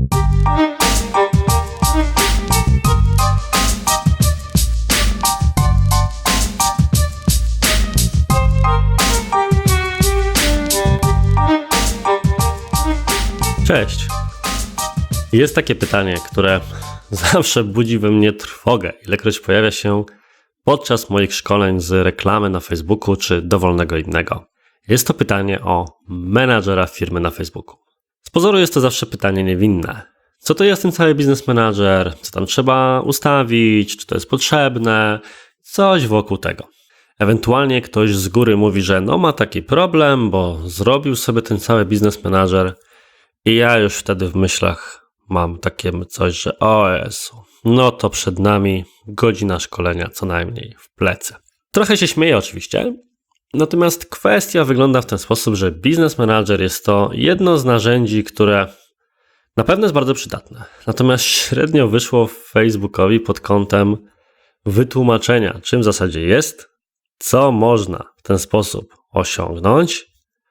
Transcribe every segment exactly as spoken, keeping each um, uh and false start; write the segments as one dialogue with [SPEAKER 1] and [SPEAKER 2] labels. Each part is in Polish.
[SPEAKER 1] Cześć. Jest takie pytanie, które zawsze budzi we mnie trwogę, ilekroć pojawia się podczas moich szkoleń z reklamy na Facebooku czy dowolnego innego. Jest to pytanie o menadżera firmy na Facebooku. Z pozoru jest to zawsze pytanie niewinne. Co to jest ten cały biznes manager? Co tam trzeba ustawić? Czy to jest potrzebne? Coś wokół tego. Ewentualnie ktoś z góry mówi, że no ma taki problem, bo zrobił sobie ten cały biznes manager i ja już wtedy w myślach mam takie coś, że o Jezu, no to przed nami godzina szkolenia co najmniej w plecy. Trochę się śmieję oczywiście, natomiast kwestia wygląda w ten sposób, że biznes manager jest to jedno z narzędzi, które na pewno jest bardzo przydatne. Natomiast średnio wyszło Facebookowi pod kątem wytłumaczenia, czym w zasadzie jest, co można w ten sposób osiągnąć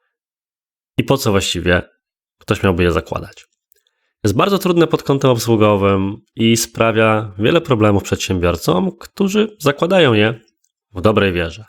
[SPEAKER 1] i po co właściwie ktoś miałby je zakładać. Jest bardzo trudne pod kątem obsługowym i sprawia wiele problemów przedsiębiorcom, którzy zakładają je w dobrej wierze.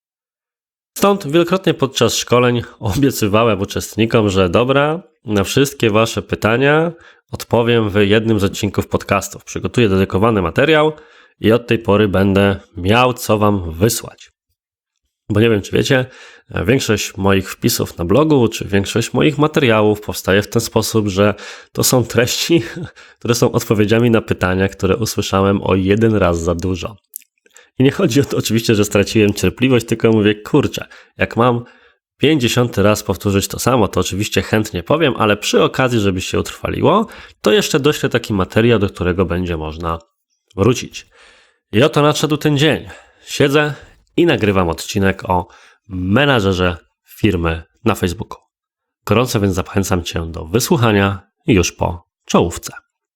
[SPEAKER 1] Stąd wielokrotnie podczas szkoleń obiecywałem uczestnikom, że dobra, na wszystkie wasze pytania odpowiem w jednym z odcinków podcastów. Przygotuję dedykowany materiał i od tej pory będę miał co wam wysłać. Bo nie wiem, czy wiecie, większość moich wpisów na blogu, czy większość moich materiałów powstaje w ten sposób, że to są treści, które są odpowiedziami na pytania, które usłyszałem o jeden raz za dużo. I nie chodzi o to oczywiście, że straciłem cierpliwość, tylko mówię, kurczę, jak mam pięćdziesiąty raz powtórzyć to samo, to oczywiście chętnie powiem, ale przy okazji, żeby się utrwaliło, to jeszcze doślę taki materiał, do którego będzie można wrócić. I oto nadszedł ten dzień. Siedzę i nagrywam odcinek o menadżerze firmy na Facebooku. Gorąco więc zachęcam cię do wysłuchania już po czołówce.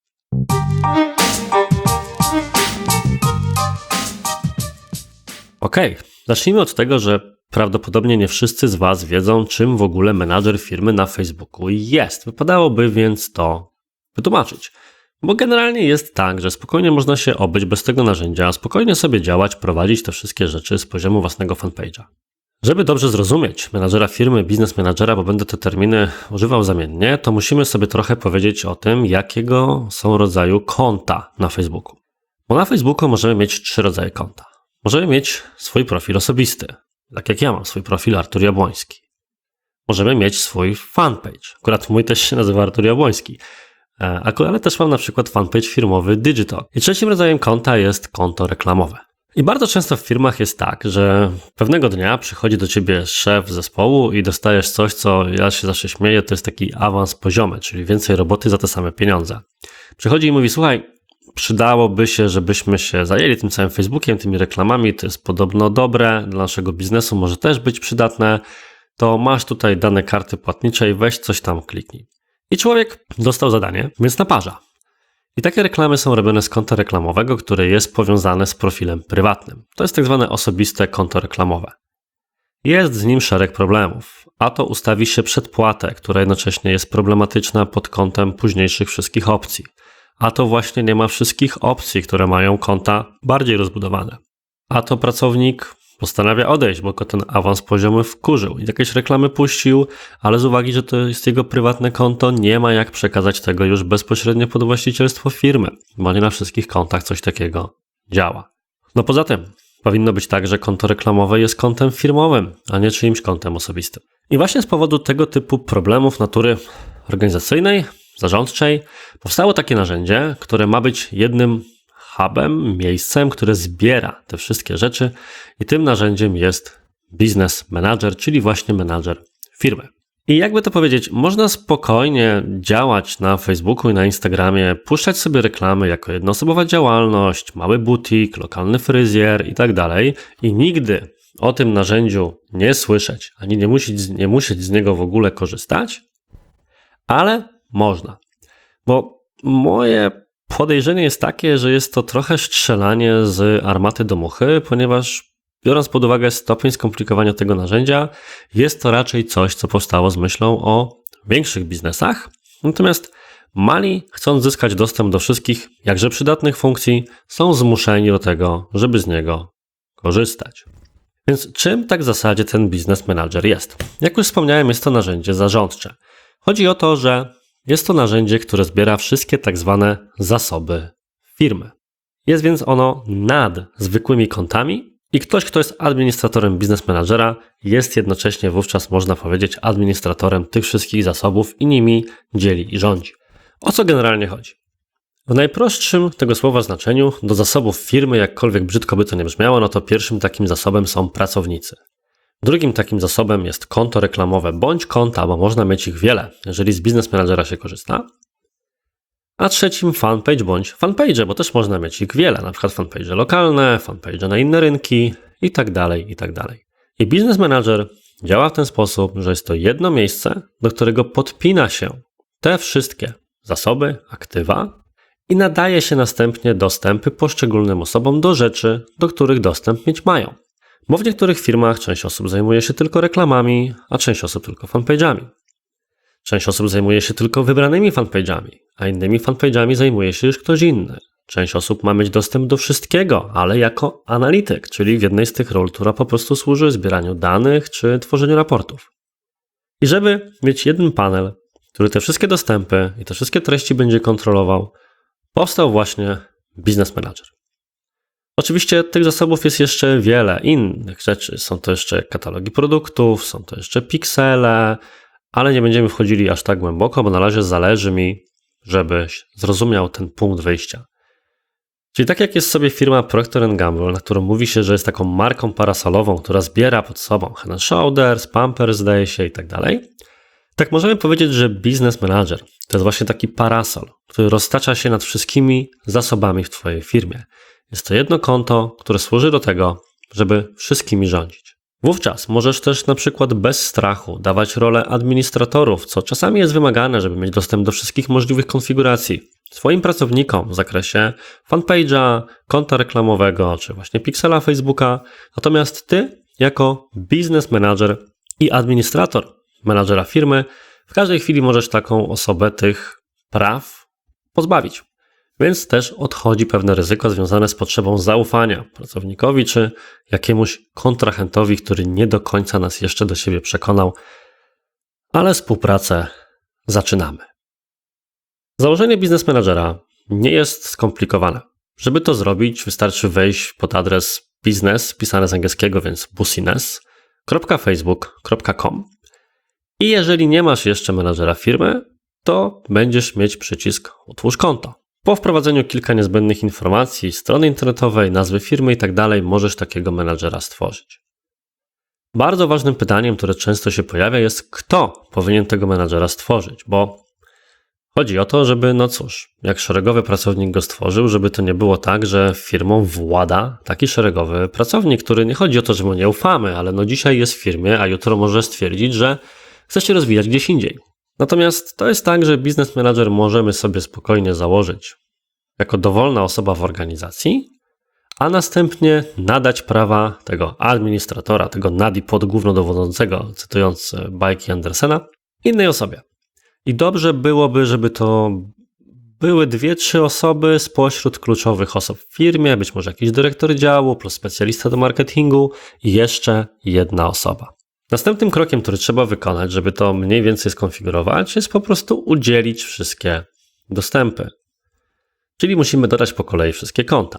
[SPEAKER 1] Ok, zacznijmy od tego, że prawdopodobnie nie wszyscy z was wiedzą, czym w ogóle menadżer firmy na Facebooku jest. Wypadałoby więc to wytłumaczyć. Bo generalnie jest tak, że spokojnie można się obyć bez tego narzędzia, spokojnie sobie działać, prowadzić te wszystkie rzeczy z poziomu własnego fanpage'a. Żeby dobrze zrozumieć menadżera firmy, biznes managera, bo będę te terminy używał zamiennie, to musimy sobie trochę powiedzieć o tym, jakiego są rodzaju konta na Facebooku. Bo na Facebooku możemy mieć trzy rodzaje konta. Możemy mieć swój profil osobisty, tak jak ja mam swój profil Artur Jabłoński. Możemy mieć swój fanpage, akurat mój też się nazywa Artur Jabłoński. Ale też mam na przykład fanpage firmowy Digital. I trzecim rodzajem konta jest konto reklamowe. I bardzo często w firmach jest tak, że pewnego dnia przychodzi do ciebie szef zespołu i dostajesz coś, co ja się zawsze śmieję, to jest taki awans poziomy, czyli więcej roboty za te same pieniądze. Przychodzi i mówi, słuchaj, przydałoby się, żebyśmy się zajęli tym całym Facebookiem, tymi reklamami, to jest podobno dobre, dla naszego biznesu może też być przydatne, to masz tutaj dane karty płatniczej, weź coś tam kliknij. I człowiek dostał zadanie, więc naparza. I takie reklamy są robione z konta reklamowego, które jest powiązane z profilem prywatnym. To jest tak zwane osobiste konto reklamowe. Jest z nim szereg problemów, a to ustawi się przedpłatę, która jednocześnie jest problematyczna pod kątem późniejszych wszystkich opcji. A to właśnie nie ma wszystkich opcji, które mają konta bardziej rozbudowane. A to pracownik postanawia odejść, bo go ten awans poziomy wkurzył i jakieś reklamy puścił, ale z uwagi, że to jest jego prywatne konto, nie ma jak przekazać tego już bezpośrednio pod właścicielstwo firmy, bo nie na wszystkich kontach coś takiego działa. No poza tym, powinno być tak, że konto reklamowe jest kontem firmowym, a nie czyimś kontem osobistym. I właśnie z powodu tego typu problemów natury organizacyjnej, zarządczej, powstało takie narzędzie, które ma być jednym hubem, miejscem, które zbiera te wszystkie rzeczy i tym narzędziem jest Business Manager, czyli właśnie menadżer firmy. I jakby to powiedzieć, można spokojnie działać na Facebooku i na Instagramie, puszczać sobie reklamy jako jednoosobowa działalność, mały butik, lokalny fryzjer i tak dalej i nigdy o tym narzędziu nie słyszeć, ani nie musieć, nie musieć z niego w ogóle korzystać, ale można. Bo moje podejrzenie jest takie, że jest to trochę strzelanie z armaty do muchy, ponieważ biorąc pod uwagę stopień skomplikowania tego narzędzia, jest to raczej coś, co powstało z myślą o większych biznesach. Natomiast Mali, chcąc zyskać dostęp do wszystkich jakże przydatnych funkcji, są zmuszeni do tego, żeby z niego korzystać. Więc czym tak w zasadzie ten Business Manager jest? Jak już wspomniałem, jest to narzędzie zarządcze. Chodzi o to, że jest to narzędzie, które zbiera wszystkie tak zwane zasoby firmy. Jest więc ono nad zwykłymi kontami i ktoś, kto jest administratorem Business Managera, jest jednocześnie wówczas, można powiedzieć, administratorem tych wszystkich zasobów i nimi dzieli i rządzi. O co generalnie chodzi? W najprostszym tego słowa znaczeniu do zasobów firmy, jakkolwiek brzydko by to nie brzmiało, no to pierwszym takim zasobem są pracownicy. Drugim takim zasobem jest konto reklamowe bądź konta, bo można mieć ich wiele, jeżeli z Business Managera się korzysta. A trzecim fanpage bądź fanpage, bo też można mieć ich wiele, na przykład fanpage lokalne, fanpage na inne rynki i tak dalej, i tak dalej. I Business Manager działa w ten sposób, że jest to jedno miejsce, do którego podpina się te wszystkie zasoby, aktywa i nadaje się następnie dostępy poszczególnym osobom do rzeczy, do których dostęp mieć mają. Bo w niektórych firmach część osób zajmuje się tylko reklamami, a część osób tylko fanpage'ami. Część osób zajmuje się tylko wybranymi fanpage'ami, a innymi fanpage'ami zajmuje się już ktoś inny. Część osób ma mieć dostęp do wszystkiego, ale jako analityk, czyli w jednej z tych ról, która po prostu służy zbieraniu danych czy tworzeniu raportów. I żeby mieć jeden panel, który te wszystkie dostępy i te wszystkie treści będzie kontrolował, powstał właśnie Business Manager. Oczywiście tych zasobów jest jeszcze wiele innych rzeczy. Są to jeszcze katalogi produktów, są to jeszcze piksele, ale nie będziemy wchodzili aż tak głęboko, bo na razie zależy mi, żebyś zrozumiał ten punkt wyjścia. Czyli tak jak jest sobie firma Procter and Gamble, na którą mówi się, że jest taką marką parasolową, która zbiera pod sobą Head and Shoulders, Pampers zdaje się i tak dalej, tak możemy powiedzieć, że Business Manager to jest właśnie taki parasol, który roztacza się nad wszystkimi zasobami w Twojej firmie. Jest to jedno konto, które służy do tego, żeby wszystkimi rządzić. Wówczas możesz też na przykład bez strachu dawać rolę administratorów, co czasami jest wymagane, żeby mieć dostęp do wszystkich możliwych konfiguracji swoim pracownikom w zakresie fanpage'a, konta reklamowego, czy właśnie piksela Facebooka. Natomiast ty, jako Business Manager i administrator menadżera firmy, w każdej chwili możesz taką osobę tych praw pozbawić. Więc też odchodzi pewne ryzyko związane z potrzebą zaufania pracownikowi czy jakiemuś kontrahentowi, który nie do końca nas jeszcze do siebie przekonał, ale współpracę zaczynamy. Założenie Business Managera nie jest skomplikowane. Żeby to zrobić, wystarczy wejść pod adres business, pisane z angielskiego, więc business kropka facebook kropka com i jeżeli nie masz jeszcze menadżera firmy, to będziesz mieć przycisk utwórz konto. Po wprowadzeniu kilka niezbędnych informacji, strony internetowej, nazwy firmy i tak dalej, możesz takiego menadżera stworzyć. Bardzo ważnym pytaniem, które często się pojawia, jest kto powinien tego menadżera stworzyć, bo chodzi o to, żeby, no cóż, jak szeregowy pracownik go stworzył, żeby to nie było tak, że firmą włada taki szeregowy pracownik, który nie chodzi o to, że mu nie ufamy, ale no dzisiaj jest w firmie, a jutro może stwierdzić, że chce się rozwijać gdzieś indziej. Natomiast to jest tak, że Business Manager możemy sobie spokojnie założyć jako dowolna osoba w organizacji, a następnie nadać prawa tego administratora, tego nadi podgłównodowodzącego, cytując bajki Andersena, innej osobie. I dobrze byłoby, żeby to były dwie, trzy osoby spośród kluczowych osób w firmie, być może jakiś dyrektor działu plus specjalista do marketingu i jeszcze jedna osoba. Następnym krokiem, który trzeba wykonać, żeby to mniej więcej skonfigurować, jest po prostu udzielić wszystkie dostępy. Czyli musimy dodać po kolei wszystkie konta.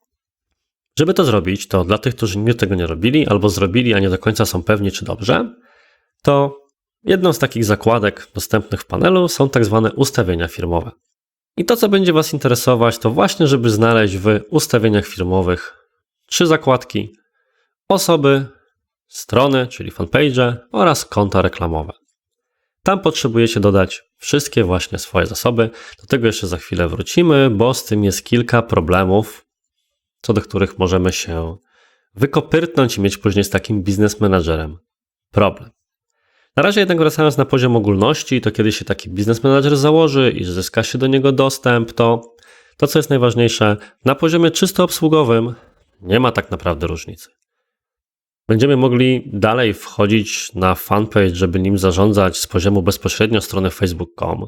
[SPEAKER 1] Żeby to zrobić, to dla tych, którzy nigdy tego nie robili albo zrobili, a nie do końca są pewni, czy dobrze, to jedną z takich zakładek dostępnych w panelu są tak zwane ustawienia firmowe. I to, co będzie Was interesować, to właśnie, żeby znaleźć w ustawieniach firmowych trzy zakładki: osoby, strony, czyli fanpage oraz konta reklamowe. Tam potrzebujecie dodać wszystkie właśnie swoje zasoby. Do tego jeszcze za chwilę wrócimy, bo z tym jest kilka problemów, co do których możemy się wykopyrtnąć i mieć później z takim Business Managerem problem. Na razie jednak wracając na poziom ogólności, to kiedy się taki Business Manager założy i zyska się do niego dostęp, to to, co jest najważniejsze, na poziomie czysto obsługowym nie ma tak naprawdę różnicy. Będziemy mogli dalej wchodzić na fanpage, żeby nim zarządzać z poziomu bezpośrednio strony facebook kropka com.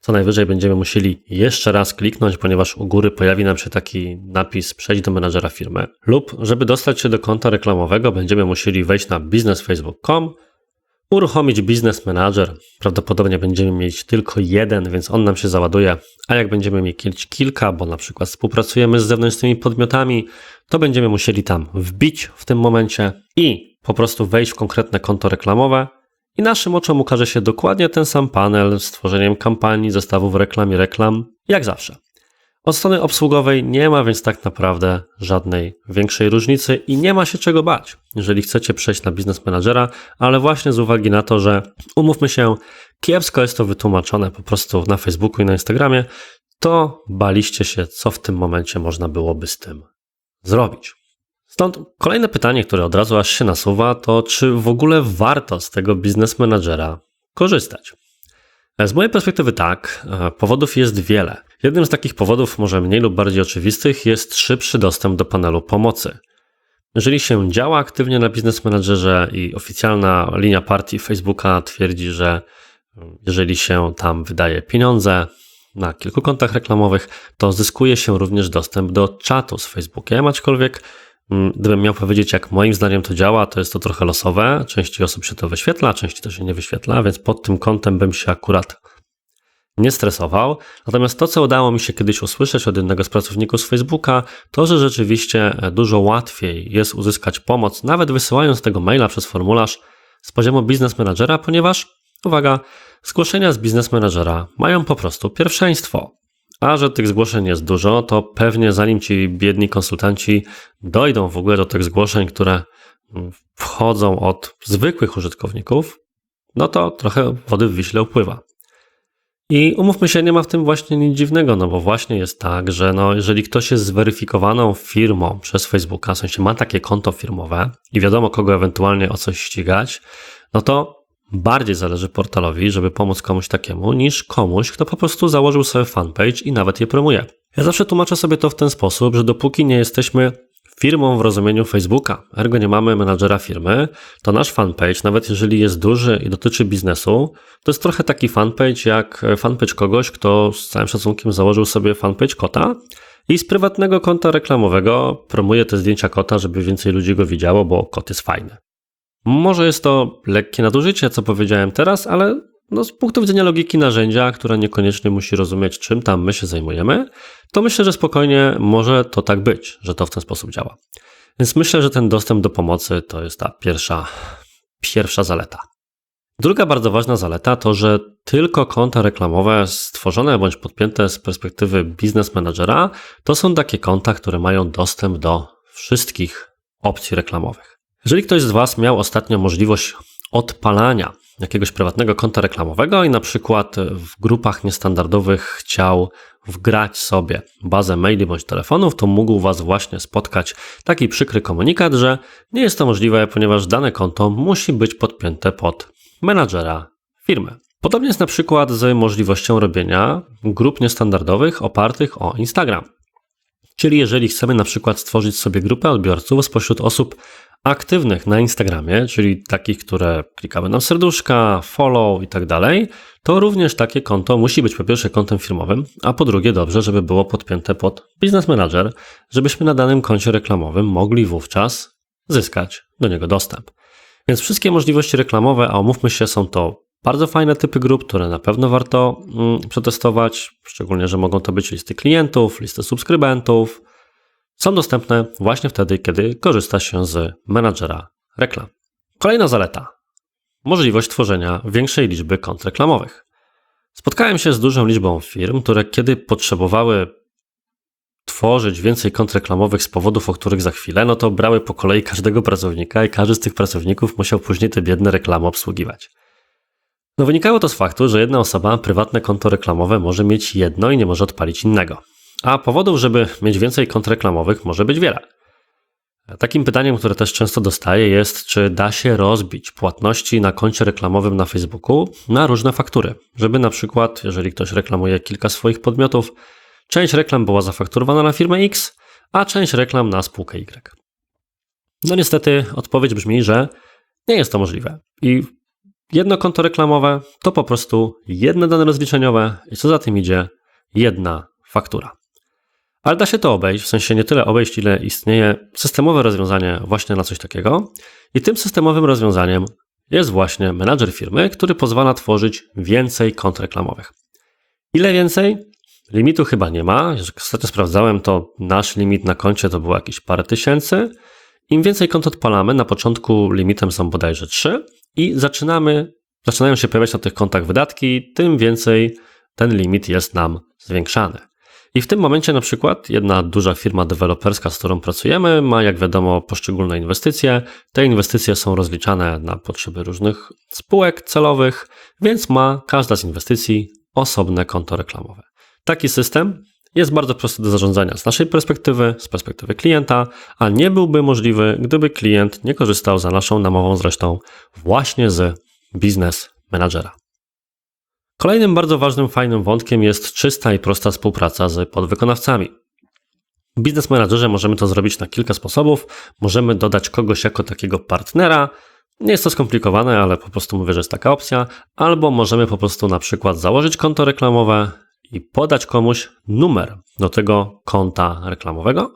[SPEAKER 1] Co najwyżej będziemy musieli jeszcze raz kliknąć, ponieważ u góry pojawi nam się taki napis przejdź do menadżera firmy. Lub żeby dostać się do konta reklamowego, będziemy musieli wejść na business facebook kropka com, uruchomić Business Manager. Prawdopodobnie będziemy mieć tylko jeden, więc on nam się załaduje, a jak będziemy mieć kilka, bo na przykład współpracujemy z zewnętrznymi podmiotami, to będziemy musieli tam wbić w tym momencie i po prostu wejść w konkretne konto reklamowe i naszym oczom ukaże się dokładnie ten sam panel z tworzeniem kampanii, zestawów reklam i reklam, jak zawsze. Od strony obsługowej nie ma więc tak naprawdę żadnej większej różnicy i nie ma się czego bać, jeżeli chcecie przejść na Business Managera, ale właśnie z uwagi na to, że umówmy się, kiepsko jest to wytłumaczone po prostu na Facebooku i na Instagramie, to baliście się, co w tym momencie można byłoby z tym zrobić. Stąd kolejne pytanie, które od razu aż się nasuwa, to czy w ogóle warto z tego Business Managera korzystać? Z mojej perspektywy tak, powodów jest wiele. Jednym z takich powodów, może mniej lub bardziej oczywistych, jest szybszy dostęp do panelu pomocy. Jeżeli się działa aktywnie na Business Managerze i oficjalna linia partii Facebooka twierdzi, że jeżeli się tam wydaje pieniądze na kilku kontach reklamowych, to zyskuje się również dostęp do czatu z Facebookiem, aczkolwiek gdybym miał powiedzieć, jak moim zdaniem to działa, to jest to trochę losowe. Części osób się to wyświetla, części to się nie wyświetla, więc pod tym kątem bym się akurat nie stresował. Natomiast to, co udało mi się kiedyś usłyszeć od jednego z pracowników z Facebooka, to, że rzeczywiście dużo łatwiej jest uzyskać pomoc, nawet wysyłając tego maila przez formularz z poziomu Business Managera, ponieważ, uwaga, zgłoszenia z Business Managera mają po prostu pierwszeństwo. A że tych zgłoszeń jest dużo, to pewnie zanim ci biedni konsultanci dojdą w ogóle do tych zgłoszeń, które wchodzą od zwykłych użytkowników, no to trochę wody w Wiśle upływa. I umówmy się, nie ma w tym właśnie nic dziwnego, no bo właśnie jest tak, że no jeżeli ktoś jest zweryfikowaną firmą przez Facebooka, w sensie ma takie konto firmowe i wiadomo kogo ewentualnie o coś ścigać, no to bardziej zależy portalowi, żeby pomóc komuś takiemu, niż komuś, kto po prostu założył sobie fanpage i nawet je promuje. Ja zawsze tłumaczę sobie to w ten sposób, że dopóki nie jesteśmy firmą w rozumieniu Facebooka, ergo nie mamy menadżera firmy, to nasz fanpage, nawet jeżeli jest duży i dotyczy biznesu, to jest trochę taki fanpage jak fanpage kogoś, kto z całym szacunkiem założył sobie fanpage kota i z prywatnego konta reklamowego promuje te zdjęcia kota, żeby więcej ludzi go widziało, bo kot jest fajny. Może jest to lekkie nadużycie, co powiedziałem teraz, ale no z punktu widzenia logiki narzędzia, które niekoniecznie musi rozumieć, czym tam my się zajmujemy, to myślę, że spokojnie może to tak być, że to w ten sposób działa. Więc myślę, że ten dostęp do pomocy to jest ta pierwsza, pierwsza zaleta. Druga bardzo ważna zaleta to, że tylko konta reklamowe stworzone bądź podpięte z perspektywy Business Managera to są takie konta, które mają dostęp do wszystkich opcji reklamowych. Jeżeli ktoś z Was miał ostatnio możliwość odpalania jakiegoś prywatnego konta reklamowego i na przykład w grupach niestandardowych chciał wgrać sobie bazę maili bądź telefonów, to mógł Was właśnie spotkać taki przykry komunikat, że nie jest to możliwe, ponieważ dane konto musi być podpięte pod menadżera firmy. Podobnie jest na przykład z możliwością robienia grup niestandardowych opartych o Instagram. Czyli jeżeli chcemy na przykład stworzyć sobie grupę odbiorców spośród osób aktywnych na Instagramie, czyli takich, które klikały nam serduszka, follow i tak dalej, to również takie konto musi być po pierwsze kontem firmowym, a po drugie dobrze, żeby było podpięte pod Business Manager, żebyśmy na danym koncie reklamowym mogli wówczas zyskać do niego dostęp. Więc wszystkie możliwości reklamowe, a umówmy się, są to bardzo fajne typy grup, które na pewno warto mm, przetestować, szczególnie, że mogą to być listy klientów, listy subskrybentów. Są dostępne właśnie wtedy, kiedy korzysta się z menadżera reklam. Kolejna zaleta. Możliwość tworzenia większej liczby kont reklamowych. Spotkałem się z dużą liczbą firm, które kiedy potrzebowały tworzyć więcej kont reklamowych z powodów, o których za chwilę, no to brały po kolei każdego pracownika i każdy z tych pracowników musiał później te biedne reklamy obsługiwać. No wynikało to z faktu, że jedna osoba prywatne konto reklamowe może mieć jedno i nie może odpalić innego. A powodów, żeby mieć więcej kont reklamowych może być wiele. Takim pytaniem, które też często dostaję jest, czy da się rozbić płatności na koncie reklamowym na Facebooku na różne faktury, żeby na przykład, jeżeli ktoś reklamuje kilka swoich podmiotów, część reklam była zafakturowana na firmę X, a część reklam na spółkę Y. No niestety odpowiedź brzmi, że nie jest to możliwe i jedno konto reklamowe to po prostu jedne dane rozliczeniowe i co za tym idzie, jedna faktura. Ale da się to obejść, w sensie nie tyle obejść, ile istnieje systemowe rozwiązanie właśnie na coś takiego i tym systemowym rozwiązaniem jest właśnie menadżer firmy, który pozwala tworzyć więcej kont reklamowych. Ile więcej? Limitu chyba nie ma. Jak ostatnio sprawdzałem, to nasz limit na koncie to było jakieś parę tysięcy. Im więcej kont odpalamy, na początku limitem są bodajże trzy i zaczynamy, zaczynają się pojawiać na tych kontach wydatki, tym więcej ten limit jest nam zwiększany. I w tym momencie na przykład jedna duża firma deweloperska, z którą pracujemy, ma jak wiadomo poszczególne inwestycje. Te inwestycje są rozliczane na potrzeby różnych spółek celowych, więc ma każda z inwestycji osobne konto reklamowe. Taki system jest bardzo prosty do zarządzania z naszej perspektywy, z perspektywy klienta, a nie byłby możliwy, gdyby klient nie korzystał za naszą namową zresztą właśnie z Business Managera. Kolejnym bardzo ważnym, fajnym wątkiem jest czysta i prosta współpraca z podwykonawcami. W Business Managerze możemy to zrobić na kilka sposobów. Możemy dodać kogoś jako takiego partnera. Nie jest to skomplikowane, ale po prostu mówię, że jest taka opcja. Albo możemy po prostu na przykład założyć konto reklamowe i podać komuś numer do tego konta reklamowego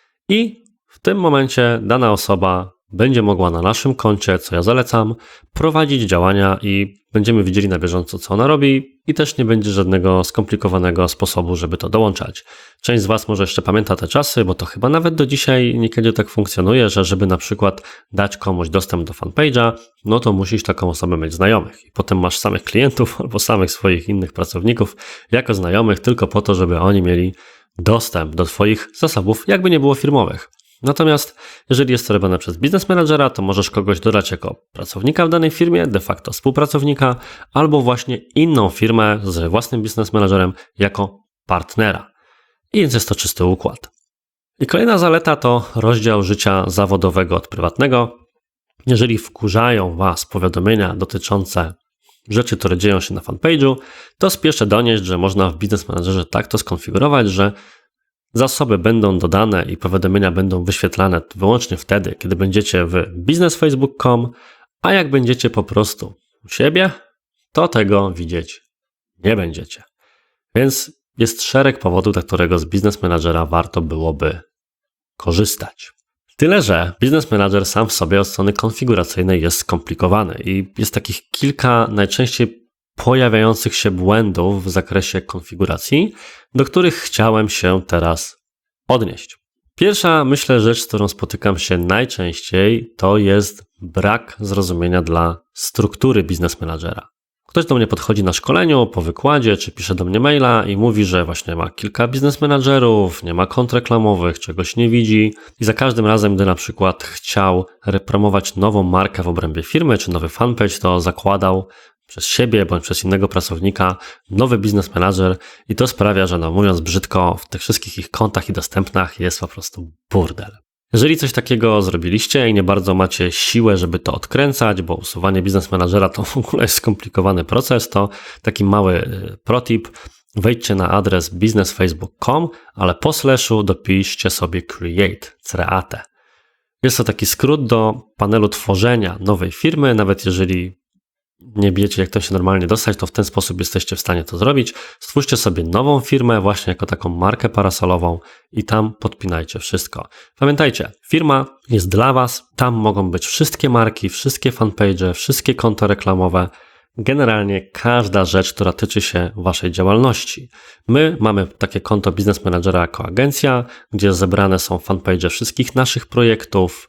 [SPEAKER 1] i w tym momencie dana osoba będzie mogła na naszym koncie, co ja zalecam, prowadzić działania i będziemy widzieli na bieżąco, co ona robi i też nie będzie żadnego skomplikowanego sposobu, żeby to dołączać. Część z Was może jeszcze pamięta te czasy, bo to chyba nawet do dzisiaj niekiedy tak funkcjonuje, że żeby na przykład dać komuś dostęp do fanpage'a, no to musisz taką osobę mieć znajomych i potem masz samych klientów albo samych swoich innych pracowników jako znajomych tylko po to, żeby oni mieli dostęp do Twoich zasobów, jakby nie było firmowych. Natomiast jeżeli jest to robione przez Business Managera, to możesz kogoś dodać jako pracownika w danej firmie, de facto współpracownika, albo właśnie inną firmę z własnym Business Managerem jako partnera. I więc jest to czysty układ. I kolejna zaleta to rozdział życia zawodowego od prywatnego. Jeżeli wkurzają Was powiadomienia dotyczące rzeczy, które dzieją się na fanpage'u, to spieszę donieść, że można w Business Managerze tak to skonfigurować, że zasoby będą dodane i powiadomienia będą wyświetlane wyłącznie wtedy, kiedy będziecie w business facebook kropka com, a jak będziecie po prostu u siebie, to tego widzieć nie będziecie. Więc jest szereg powodów, dla którego z Business Managera warto byłoby korzystać. Tyle, że Business Manager sam w sobie od strony konfiguracyjnej jest skomplikowany i jest takich kilka najczęściej pojawiających się błędów w zakresie konfiguracji, do których chciałem się teraz odnieść. Pierwsza, myślę, rzecz, z którą spotykam się najczęściej, to jest brak zrozumienia dla struktury Business Managera. Ktoś do mnie podchodzi na szkoleniu, po wykładzie, czy pisze do mnie maila i mówi, że właśnie ma kilka Business Managerów, nie ma kont reklamowych, czegoś nie widzi i za każdym razem, gdy na przykład chciał repromować nową markę w obrębie firmy, czy nowy fanpage, to zakładał przez siebie bądź przez innego pracownika nowy Business Manager i to sprawia, że no mówiąc brzydko, w tych wszystkich ich kontach i dostępnach jest po prostu burdel. Jeżeli coś takiego zrobiliście i nie bardzo macie siłę, żeby to odkręcać, bo usuwanie Business Managera to w ogóle jest skomplikowany proces, to taki mały protip, wejdźcie na adres business facebook kropka com, ale po slashu dopiszcie sobie create, create. Jest to taki skrót do panelu tworzenia nowej firmy, nawet jeżeli nie wiecie, jak to się normalnie dostać, to w ten sposób jesteście w stanie to zrobić. Stwórzcie sobie nową firmę właśnie jako taką markę parasolową i tam podpinajcie wszystko. Pamiętajcie, firma jest dla Was, tam mogą być wszystkie marki, wszystkie fanpage, wszystkie konta reklamowe, generalnie każda rzecz, która tyczy się Waszej działalności. My mamy takie konto Business Managera jako agencja, gdzie zebrane są fanpage wszystkich naszych projektów,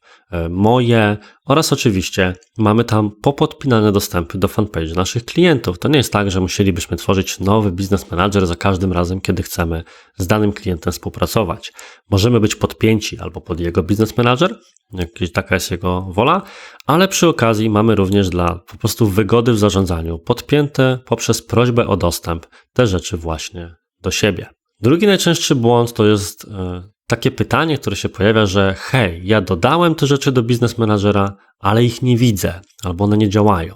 [SPEAKER 1] moje oraz oczywiście mamy tam popodpinane dostępy do fanpage naszych klientów. To nie jest tak, że musielibyśmy tworzyć nowy Business Manager za każdym razem, kiedy chcemy z danym klientem współpracować. Możemy być podpięci albo pod jego Business Manager, jak taka jest jego wola, ale przy okazji mamy również dla po prostu wygody w zarządzaniu podpięte poprzez prośbę o dostęp te rzeczy właśnie do siebie. Drugi najczęstszy błąd to jest takie pytanie, które się pojawia, że hej, ja dodałem te rzeczy do Business Managera, ale ich nie widzę, albo one nie działają.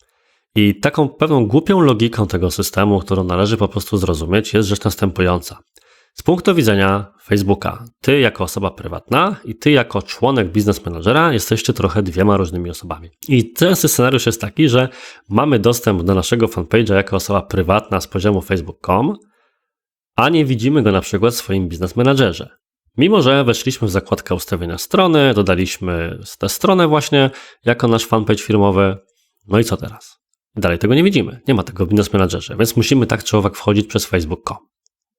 [SPEAKER 1] I taką pewną głupią logiką tego systemu, którą należy po prostu zrozumieć, jest rzecz następująca. Z punktu widzenia Facebooka, ty jako osoba prywatna i ty jako członek biznes managera jesteście trochę dwiema różnymi osobami. I częsty scenariusz jest taki, że mamy dostęp do naszego fanpage'a jako osoba prywatna z poziomu facebook kropka com, a nie widzimy go na przykład w swoim biznes managerze. Mimo że weszliśmy w zakładkę ustawienia strony, dodaliśmy tę stronę właśnie jako nasz fanpage firmowy, no i co teraz? Dalej tego nie widzimy, nie ma tego w biznes managerze, więc musimy tak czy owak wchodzić przez facebook kropka com.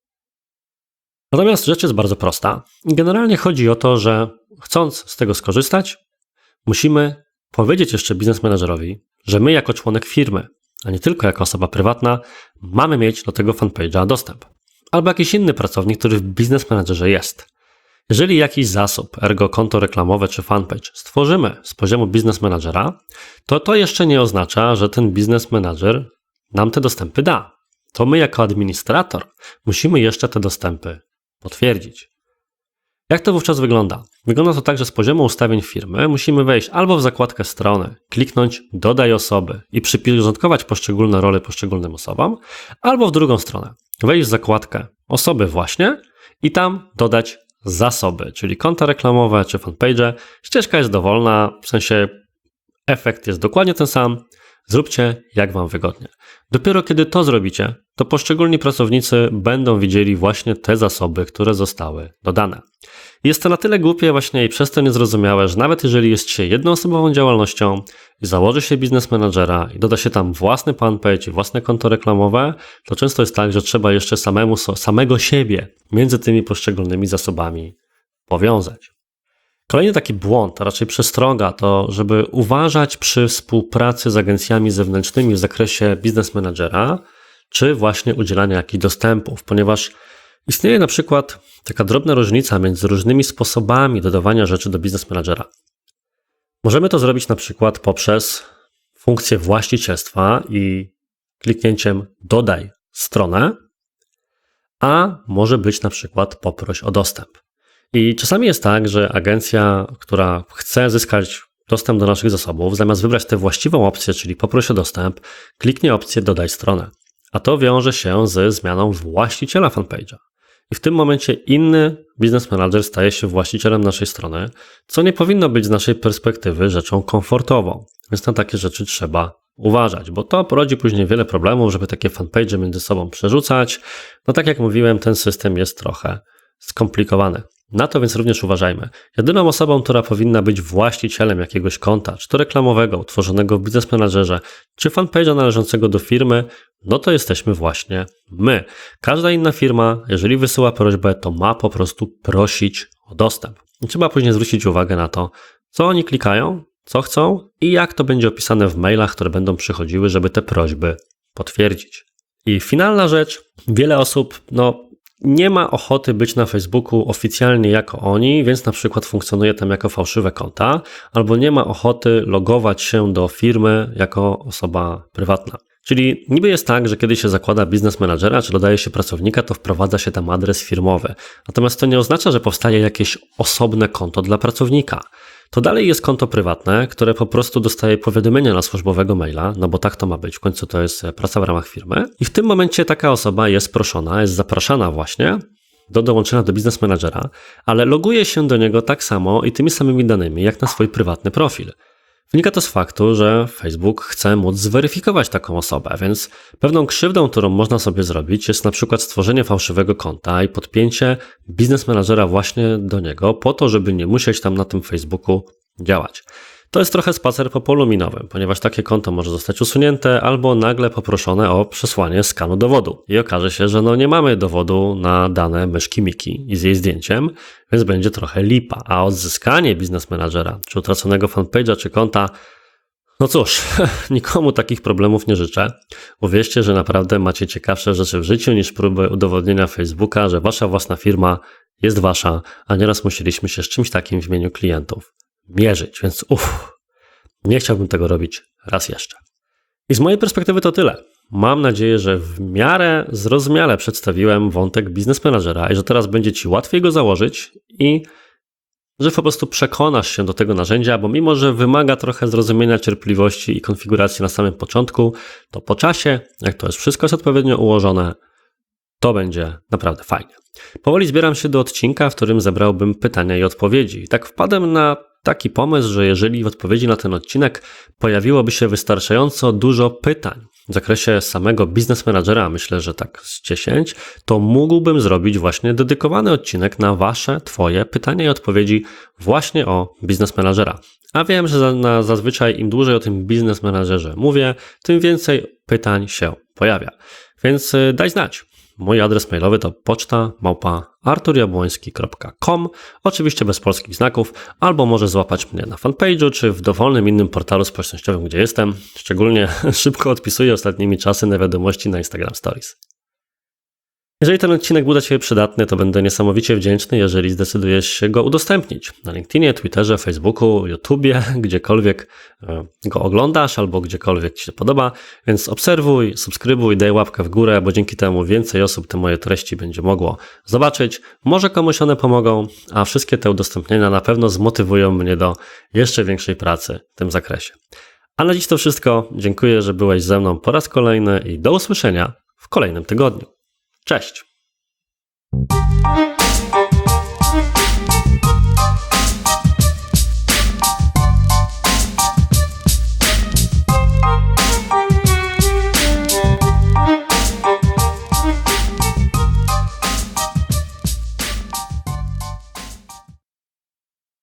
[SPEAKER 1] Natomiast rzecz jest bardzo prosta. Generalnie chodzi o to, że chcąc z tego skorzystać, musimy powiedzieć jeszcze biznes managerowi, że my jako członek firmy, a nie tylko jako osoba prywatna, mamy mieć do tego fanpage'a dostęp. Albo jakiś inny pracownik, który w biznes managerze jest. Jeżeli jakiś zasób, ergo konto reklamowe czy fanpage stworzymy z poziomu biznes managera, to to jeszcze nie oznacza, że ten biznes manager nam te dostępy da. To my jako administrator musimy jeszcze te dostępy potwierdzić. Jak to wówczas wygląda? Wygląda to tak, że z poziomu ustawień firmy musimy wejść albo w zakładkę strony, kliknąć dodaj osoby i przyporządkować poszczególne role poszczególnym osobom, albo w drugą stronę, wejść w zakładkę osoby właśnie i tam dodać zasoby, czyli konta reklamowe czy fanpage. Ścieżka jest dowolna, w sensie efekt jest dokładnie ten sam. Zróbcie jak wam wygodnie. Dopiero kiedy to zrobicie, to poszczególni pracownicy będą widzieli właśnie te zasoby, które zostały dodane. Jest to na tyle głupie właśnie i przez to niezrozumiałe, że nawet jeżeli jest się jednoosobową działalnością i założy się biznes managera i doda się tam własny fanpage i własne konto reklamowe, to często jest tak, że trzeba jeszcze samemu, samego siebie między tymi poszczególnymi zasobami powiązać. Kolejny taki błąd, a raczej przestroga, to żeby uważać przy współpracy z agencjami zewnętrznymi w zakresie biznes managera, czy właśnie udzielania jakichś dostępów, ponieważ istnieje na przykład taka drobna różnica między różnymi sposobami dodawania rzeczy do biznes managera. Możemy to zrobić na przykład poprzez funkcję właścicielstwa i kliknięciem dodaj stronę, a może być na przykład poproś o dostęp. I czasami jest tak, że agencja, która chce zyskać dostęp do naszych zasobów, zamiast wybrać tę właściwą opcję, czyli poproś o dostęp, kliknie opcję dodaj stronę. A to wiąże się ze zmianą właściciela fanpage'a. I w tym momencie inny biznes manager staje się właścicielem naszej strony, co nie powinno być z naszej perspektywy rzeczą komfortową. Więc na takie rzeczy trzeba uważać, bo to porodzi później wiele problemów, żeby takie fanpage'y między sobą przerzucać. No tak jak mówiłem, ten system jest trochę skomplikowany. Na to więc również uważajmy. Jedyną osobą, która powinna być właścicielem jakiegoś konta, czy to reklamowego, utworzonego w biznes managerze, czy fanpage'a należącego do firmy, no to jesteśmy właśnie my. Każda inna firma, jeżeli wysyła prośbę, to ma po prostu prosić o dostęp. I trzeba później zwrócić uwagę na to, co oni klikają, co chcą i jak to będzie opisane w mailach, które będą przychodziły, żeby te prośby potwierdzić. I finalna rzecz, wiele osób, no nie ma ochoty być na Facebooku oficjalnie jako oni, więc na przykład funkcjonuje tam jako fałszywe konta, albo nie ma ochoty logować się do firmy jako osoba prywatna. Czyli niby jest tak, że kiedy się zakłada biznes managera, czy dodaje się pracownika, to wprowadza się tam adres firmowy. Natomiast to nie oznacza, że powstaje jakieś osobne konto dla pracownika. To dalej jest konto prywatne, które po prostu dostaje powiadomienia na służbowego maila, no bo tak to ma być, w końcu to jest praca w ramach firmy. I w tym momencie taka osoba jest proszona, jest zapraszana właśnie do dołączenia do biznes managera, ale loguje się do niego tak samo i tymi samymi danymi jak na swój prywatny profil. Wynika to z faktu, że Facebook chce móc zweryfikować taką osobę, więc pewną krzywdą, którą można sobie zrobić, jest na przykład stworzenie fałszywego konta i podpięcie biznes managera właśnie do niego po to, żeby nie musieć tam na tym Facebooku działać. To jest trochę spacer po polu minowym, ponieważ takie konto może zostać usunięte albo nagle poproszone o przesłanie skanu dowodu. I okaże się, że no nie mamy dowodu na dane myszki Miki i z jej zdjęciem, więc będzie trochę lipa. A odzyskanie biznes managera, czy utraconego fanpage'a, czy konta, no cóż, nikomu takich problemów nie życzę. Uwierzcie, że naprawdę macie ciekawsze rzeczy w życiu niż próby udowodnienia Facebooka, że wasza własna firma jest wasza, a nieraz musieliśmy się z czymś takim w imieniu klientów mierzyć, więc uff, nie chciałbym tego robić raz jeszcze. I z mojej perspektywy to tyle. Mam nadzieję, że w miarę zrozumiale przedstawiłem wątek biznes managera i że teraz będzie ci łatwiej go założyć i że po prostu przekonasz się do tego narzędzia, bo mimo, że wymaga trochę zrozumienia, cierpliwości i konfiguracji na samym początku, to po czasie, jak to jest wszystko jest odpowiednio ułożone, To będzie naprawdę fajnie. Powoli zbieram się do odcinka, w którym zebrałbym pytania i odpowiedzi. I tak wpadłem na taki pomysł, że jeżeli w odpowiedzi na ten odcinek pojawiłoby się wystarczająco dużo pytań w zakresie samego Business Managera, myślę, że tak z dziesięć, to mógłbym zrobić właśnie dedykowany odcinek na wasze, twoje pytania i odpowiedzi właśnie o Business Managera. A wiem, że za, na, zazwyczaj im dłużej o tym Business Managerze mówię, tym więcej pytań się pojawia. Więc y, daj znać. Mój adres mailowy to poczta małpa artur jabłoński kropka com, oczywiście bez polskich znaków, albo może złapać mnie na fanpage'u, czy w dowolnym innym portalu społecznościowym, gdzie jestem. Szczególnie szybko odpisuję ostatnimi czasy na wiadomości na Instagram Stories. Jeżeli ten odcinek był dla Ciebie przydatny, to będę niesamowicie wdzięczny, jeżeli zdecydujesz się go udostępnić na LinkedInie, Twitterze, Facebooku, YouTubie, gdziekolwiek go oglądasz albo gdziekolwiek Ci się podoba, więc obserwuj, subskrybuj, daj łapkę w górę, bo dzięki temu więcej osób te moje treści będzie mogło zobaczyć, może komuś one pomogą, a wszystkie te udostępnienia na pewno zmotywują mnie do jeszcze większej pracy w tym zakresie. A na dziś to wszystko, dziękuję, że byłeś ze mną po raz kolejny i do usłyszenia w kolejnym tygodniu. Cześć!